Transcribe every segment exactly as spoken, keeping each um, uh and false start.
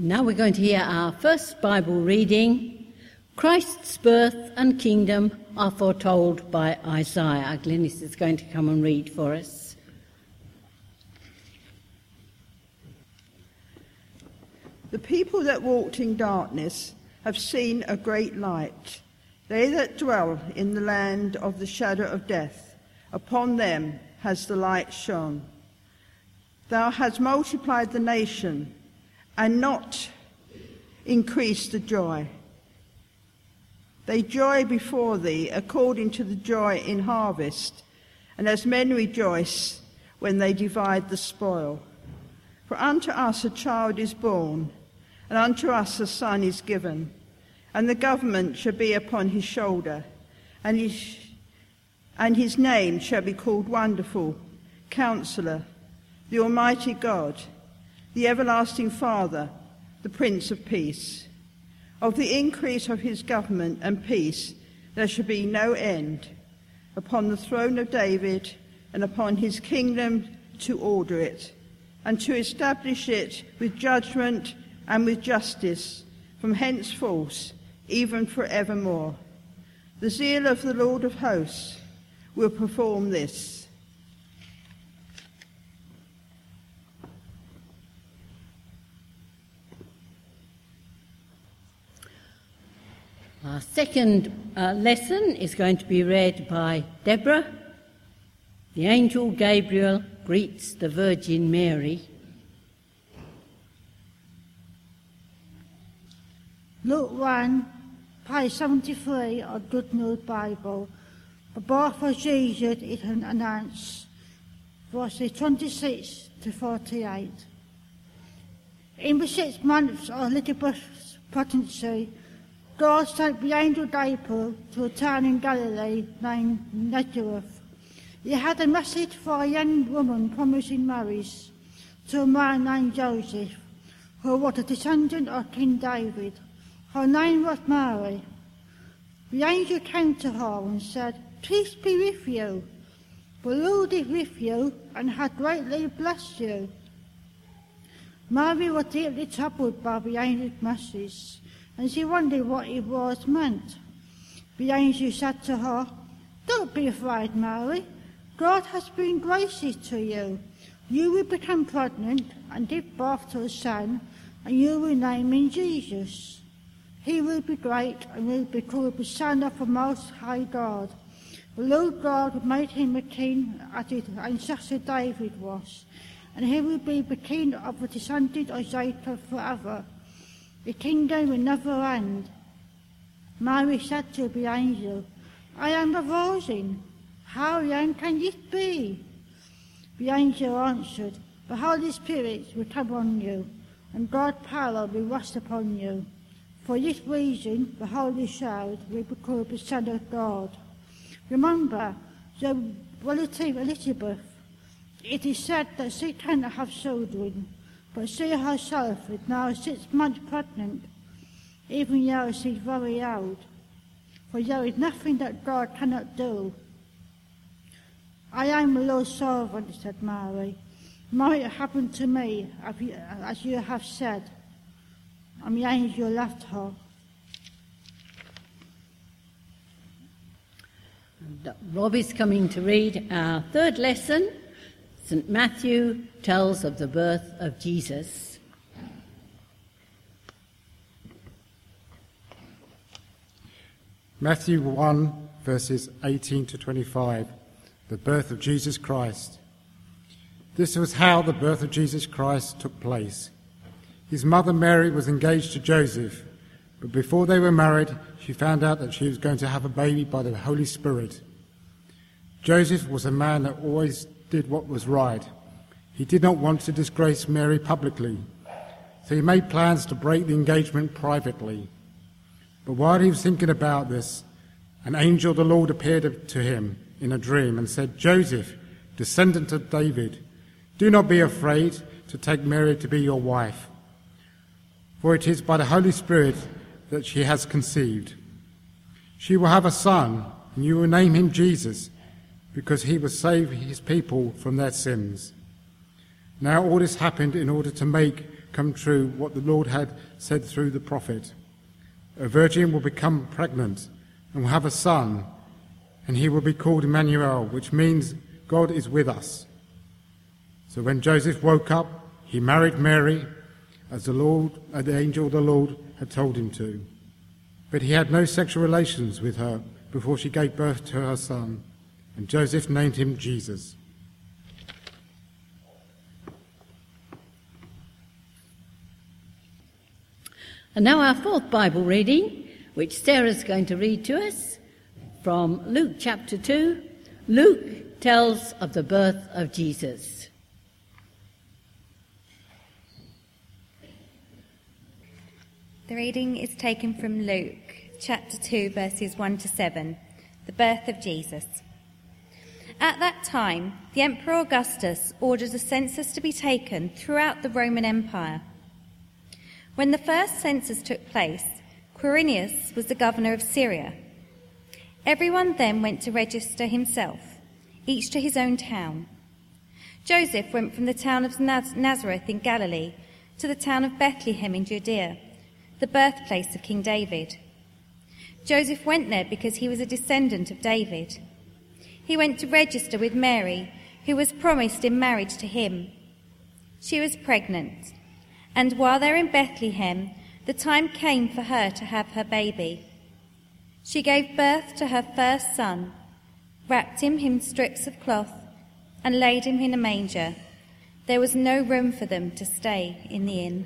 Now we're going to hear our first Bible reading. Christ's birth and kingdom are foretold by Isaiah. Glynis is going to come and read for us. The people that walked in darkness have seen a great light. They that dwell in the land of the shadow of death, upon them has the light shone. Thou hast multiplied the nation, and not increased the joy. They joy before thee according to the joy in harvest, and as men rejoice when they divide the spoil. For unto us a child is born, and unto us a son is given, and the government shall be upon his shoulder, and his, and his name shall be called Wonderful, Counselor, the Almighty God, the Everlasting Father, the Prince of Peace. Of the increase of his government and peace there shall be no end, upon the throne of David and upon his kingdom, to order it, and to establish it with judgment and with justice from henceforth, even for evermore. The zeal of the Lord of hosts will perform this. Our second uh, lesson is going to be read by Deborah. The angel Gabriel greets the Virgin Mary. Luke one, page seventy-three of Good News Bible. The birth of Jesus is announced, verses twenty-six to forty-eight. In the six months of Elizabeth's pregnancy, God sent the angel Gabriel to a town in Galilee named Nazareth. He had a message for a young woman promising marriage to a man named Joseph, who was a descendant of King David. Her name was Mary. The angel came to her and said, "Peace be with you. The Lord is with you and hath greatly blessed you." Mary was deeply troubled by the angel's message, and she wondered what it was meant. The angel said to her, "Don't be afraid, Mary. God has been gracious to you. You will become pregnant and give birth to a son, and you will name him Jesus. He will be great and will be called the Son of the Most High God. The Lord God will make him a king as his ancestor David was, and he will be the king of the descendant of Jacob forever. The kingdom will never end." Mary said to the angel, "I am a virgin. How young can this be?" The angel answered, "The Holy Spirit will come on you, and God's power will rest upon you. For this reason, the Holy Child will be called the Son of God. Remember, the relative Elizabeth, it is said that she cannot have children, but she herself is now six months pregnant, even though she is very old. For there is nothing that God cannot do." "I am the Lord's servant," said Mary. "Might it happen to me as you have said." And the angel left her. And Rob is coming to read our third lesson. Saint Matthew tells of the birth of Jesus. Matthew one, verses eighteen to twenty-five, the birth of Jesus Christ. This was how the birth of Jesus Christ took place. His mother Mary was engaged to Joseph, but before they were married, she found out that she was going to have a baby by the Holy Spirit. Joseph was a man that always did what was right. He did not want to disgrace Mary publicly, so he made plans to break the engagement privately. But while he was thinking about this, an angel of the Lord appeared to him in a dream and said, "Joseph, descendant of David, do not be afraid to take Mary to be your wife, for it is by the Holy Spirit that she has conceived. She will have a son, and you will name him Jesus, because he will save his people from their sins." Now all this happened in order to make come true what the Lord had said through the prophet. A virgin will become pregnant and will have a son, and he will be called Emmanuel, which means God is with us. So when Joseph woke up, he married Mary, as the Lord, as the angel of the Lord had told him to. But he had no sexual relations with her before she gave birth to her son, and Joseph named him Jesus. And now our fourth Bible reading, which Sarah's going to read to us, from Luke chapter two. Luke tells of the birth of Jesus. The reading is taken from Luke chapter two, verses one to seven, the birth of Jesus. At that time, the Emperor Augustus ordered a census to be taken throughout the Roman Empire. When the first census took place, Quirinius was the governor of Syria. Everyone then went to register himself, each to his own town. Joseph went from the town of Naz- Nazareth in Galilee to the town of Bethlehem in Judea, the birthplace of King David. Joseph went there because he was a descendant of David. He went to register with Mary, who was promised in marriage to him. She was pregnant, and while they were in Bethlehem, the time came for her to have her baby. She gave birth to her first son, wrapped him in strips of cloth, and laid him in a manger. There was no room for them to stay in the inn.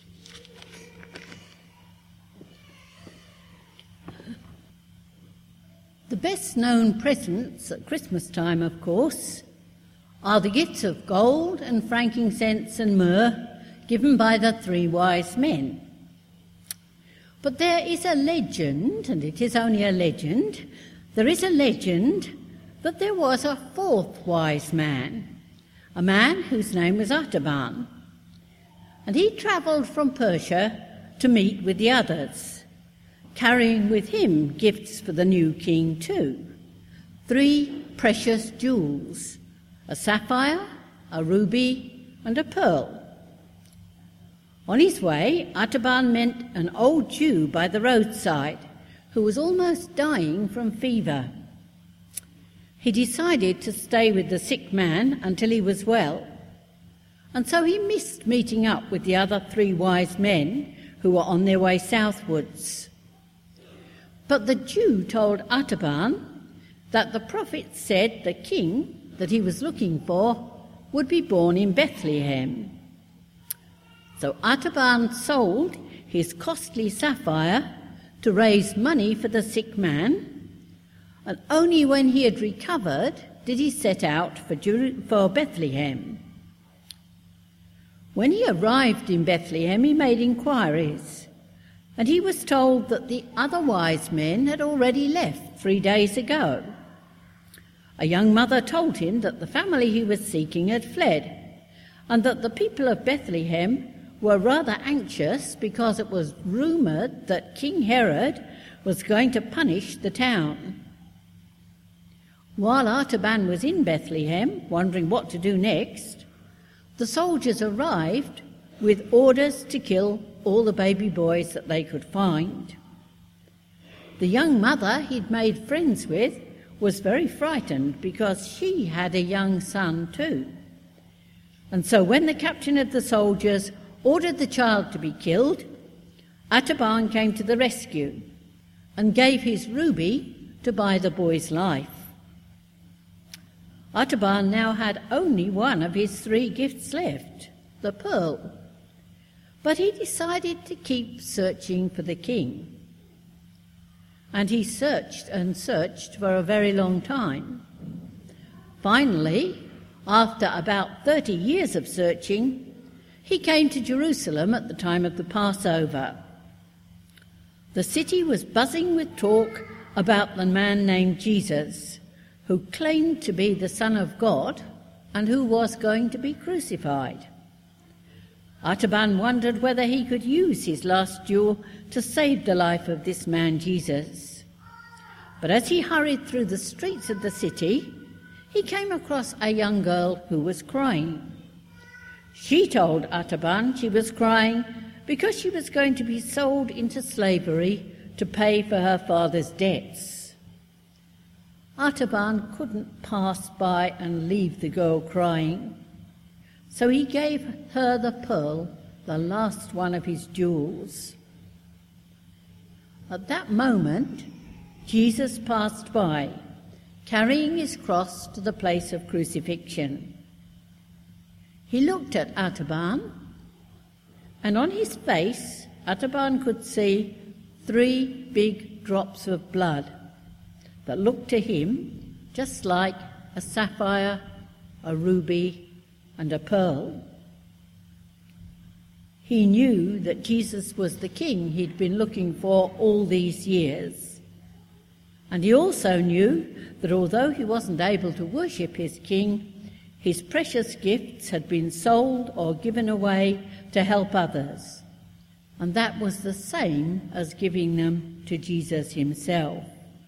The best known presents at Christmas time, of course, are the gifts of gold and frankincense and myrrh given by the three wise men. But there is a legend, and it is only a legend, there is a legend that there was a fourth wise man, a man whose name was Artaban, and he travelled from Persia to meet with the others, carrying with him gifts for the new king too, three precious jewels, a sapphire, a ruby, and a pearl. On his way, Artaban met an old Jew by the roadside who was almost dying from fever. He decided to stay with the sick man until he was well, and so he missed meeting up with the other three wise men who were on their way southwards. But the Jew told Artaban that the prophet said the king that he was looking for would be born in Bethlehem. So Artaban sold his costly sapphire to raise money for the sick man, and only when he had recovered did he set out for, Jer- for Bethlehem. When he arrived in Bethlehem, he made inquiries, and he was told that the other wise men had already left three days ago. A young mother told him that the family he was seeking had fled, and that the people of Bethlehem were rather anxious because it was rumoured that King Herod was going to punish the town. While Artaban was in Bethlehem, wondering what to do next, the soldiers arrived with orders to kill all the baby boys that they could find. The young mother he'd made friends with was very frightened because she had a young son too. And so when the captain of the soldiers ordered the child to be killed, Artaban came to the rescue and gave his ruby to buy the boy's life. Artaban now had only one of his three gifts left, the pearl, but he decided to keep searching for the king. And he searched and searched for a very long time. Finally, after about thirty years of searching, he came to Jerusalem at the time of the Passover. The city was buzzing with talk about the man named Jesus, who claimed to be the Son of God and who was going to be crucified. Artaban wondered whether he could use his last jewel to save the life of this man Jesus. But as he hurried through the streets of the city, he came across a young girl who was crying. She told Artaban she was crying because she was going to be sold into slavery to pay for her father's debts. Artaban couldn't pass by and leave the girl crying, so he gave her the pearl, the last one of his jewels. At that moment, Jesus passed by, carrying his cross to the place of crucifixion. He looked at Artaban, and on his face, Artaban could see three big drops of blood that looked to him just like a sapphire, a ruby, and a pearl. He knew that Jesus was the king he'd been looking for all these years. And he also knew that although he wasn't able to worship his king, his precious gifts had been sold or given away to help others. And that was the same as giving them to Jesus himself.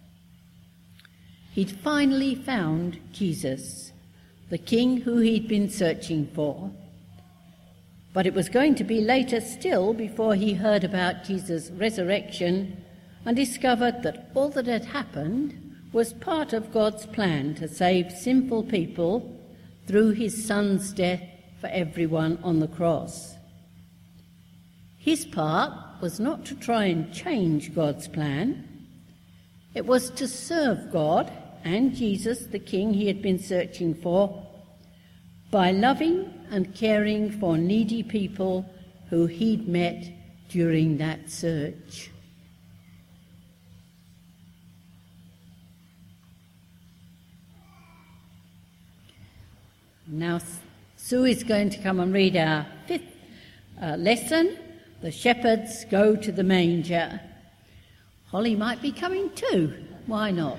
He'd finally found Jesus, the king who he'd been searching for. But it was going to be later still before he heard about Jesus' resurrection and discovered that all that had happened was part of God's plan to save sinful people through his son's death for everyone on the cross. His part was not to try and change God's plan. It was to serve God and Jesus, the king he had been searching for, by loving and caring for needy people who he'd met during that search. Now, Sue is going to come and read our fifth uh, lesson, The Shepherds Go to the Manger. Holly might be coming too. Why not?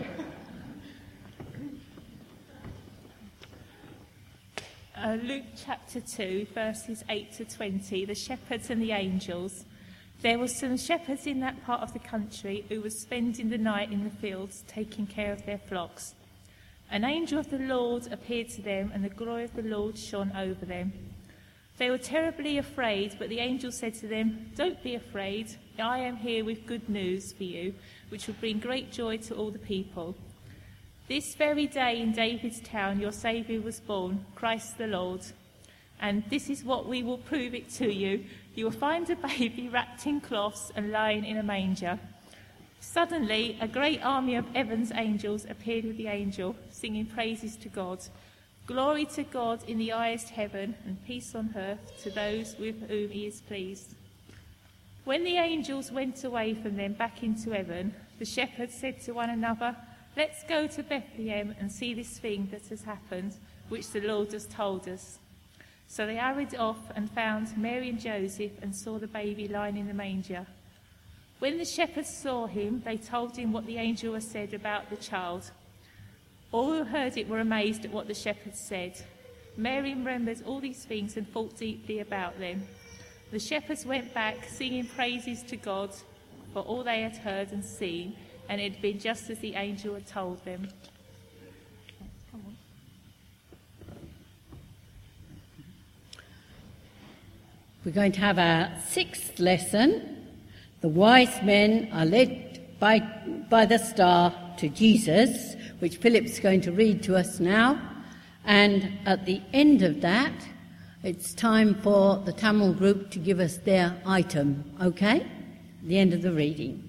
Uh, Luke chapter two, verses eight to twenty, the shepherds and the angels. There were some shepherds in that part of the country who were spending the night in the fields, taking care of their flocks. An angel of the Lord appeared to them, and the glory of the Lord shone over them. They were terribly afraid, but the angel said to them, "Don't be afraid. I am here with good news for you, which will bring great joy to all the people. This very day in David's town your Saviour was born, Christ the Lord. And this is what we will prove it to you. You will find a baby wrapped in cloths and lying in a manger." Suddenly, a great army of heaven's angels appeared with the angel, singing praises to God. "Glory to God in the highest heaven, and peace on earth to those with whom he is pleased." When the angels went away from them back into heaven, the shepherds said to one another, "Let's go to Bethlehem and see this thing that has happened, which the Lord has told us." So they hurried off and found Mary and Joseph and saw the baby lying in the manger. When the shepherds saw him, they told him what the angel had said about the child. All who heard it were amazed at what the shepherds said. Mary remembered all these things and thought deeply about them. The shepherds went back, singing praises to God for all they had heard and seen, and it had been just as the angel had told them. We're going to have our sixth lesson. The wise men are led by, by the star to Jesus, which Philip's going to read to us now. And at the end of that, it's time for the Tamil group to give us their item, okay? At the end of the reading.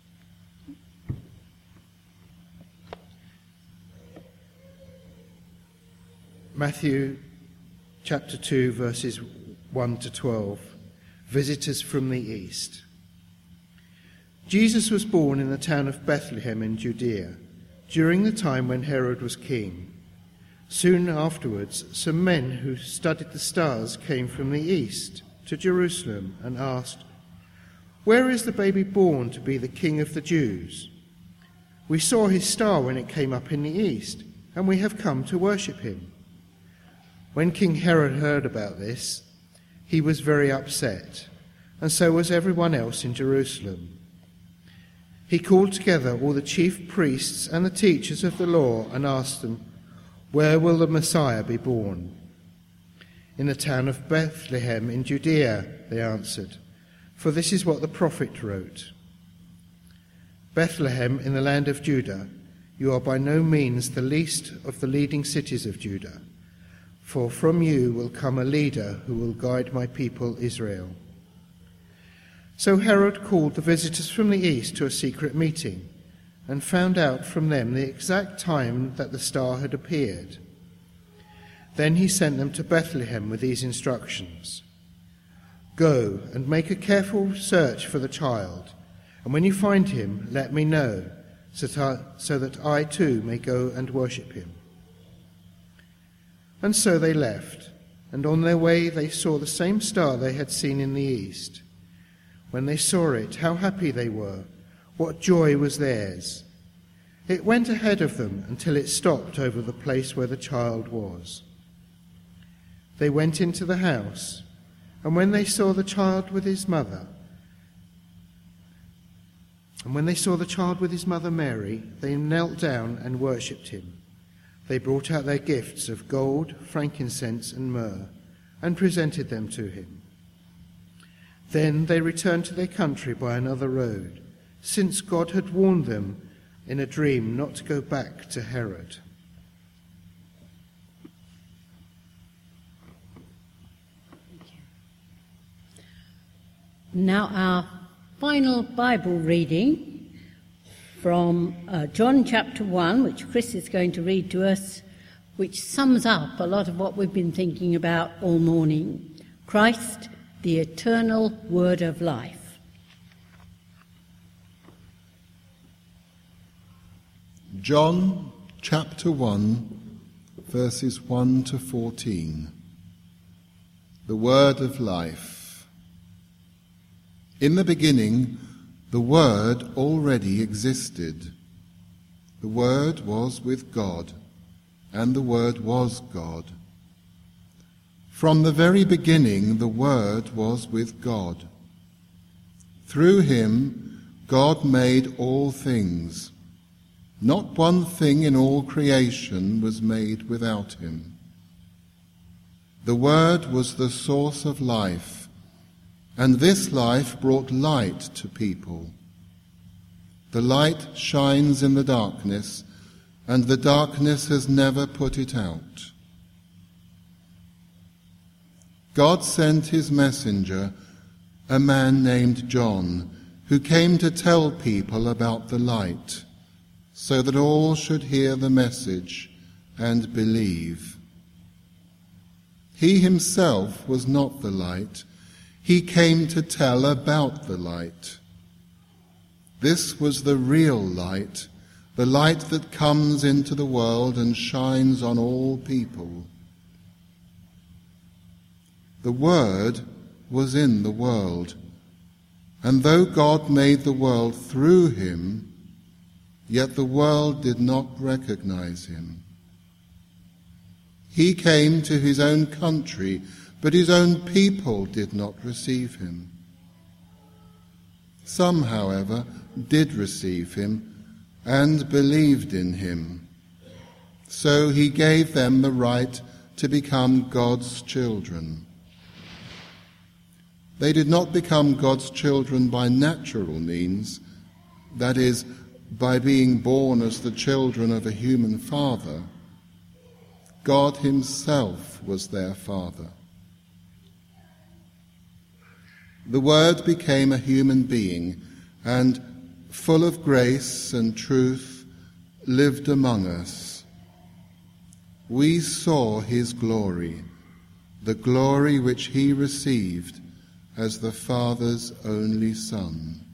Matthew chapter two, verses one to twelve. Visitors from the East. Jesus was born in the town of Bethlehem in Judea, during the time when Herod was king. Soon afterwards, some men who studied the stars came from the east to Jerusalem and asked, "Where is the baby born to be the King of the Jews? We saw his star when it came up in the east, and we have come to worship him." When King Herod heard about this, he was very upset, and so was everyone else in Jerusalem. He called together all the chief priests and the teachers of the law and asked them, "Where will the Messiah be born?" "In the town of Bethlehem in Judea," they answered, "for this is what the prophet wrote. Bethlehem in the land of Judah, you are by no means the least of the leading cities of Judah, for from you will come a leader who will guide my people Israel." So Herod called the visitors from the east to a secret meeting and found out from them the exact time that the star had appeared. Then he sent them to Bethlehem with these instructions: "Go and make a careful search for the child, and when you find him, let me know, so that I, so that I too may go and worship him." And so they left, and on their way they saw the same star they had seen in the east. When they saw it, how happy they were! What joy was theirs! It went ahead of them until it stopped over the place where the child was. They went into the house, and when they saw the child with his mother, and when they saw the child with his mother Mary, they knelt down and worshipped him. They brought out their gifts of gold, frankincense, and myrrh, and presented them to him. Then they returned to their country by another road, since God had warned them in a dream not to go back to Herod. Now our final Bible reading from uh, John chapter one, which Chris is going to read to us, which sums up a lot of what we've been thinking about all morning. Christ, the eternal word of life. John chapter one, verses one to fourteen. The word of life. In the beginning, the Word already existed. The Word was with God, and the Word was God. From the very beginning, the Word was with God. Through him, God made all things. Not one thing in all creation was made without him. The Word was the source of life, and this life brought light to people. The light shines in the darkness, and the darkness has never put it out. God sent his messenger, a man named John, who came to tell people about the light, so that all should hear the message and believe. He himself was not the light. He came to tell about the light. This was the real light, the light that comes into the world and shines on all people. The Word was in the world, and though God made the world through him, yet the world did not recognize him. He came to his own country, but his own people did not receive him. Some, however, did receive him and believed in him. So he gave them the right to become God's children. They did not become God's children by natural means, that is, by being born as the children of a human father. God himself was their father. The Word became a human being and, full of grace and truth, lived among us. We saw his glory, the glory which he received as the Father's only Son.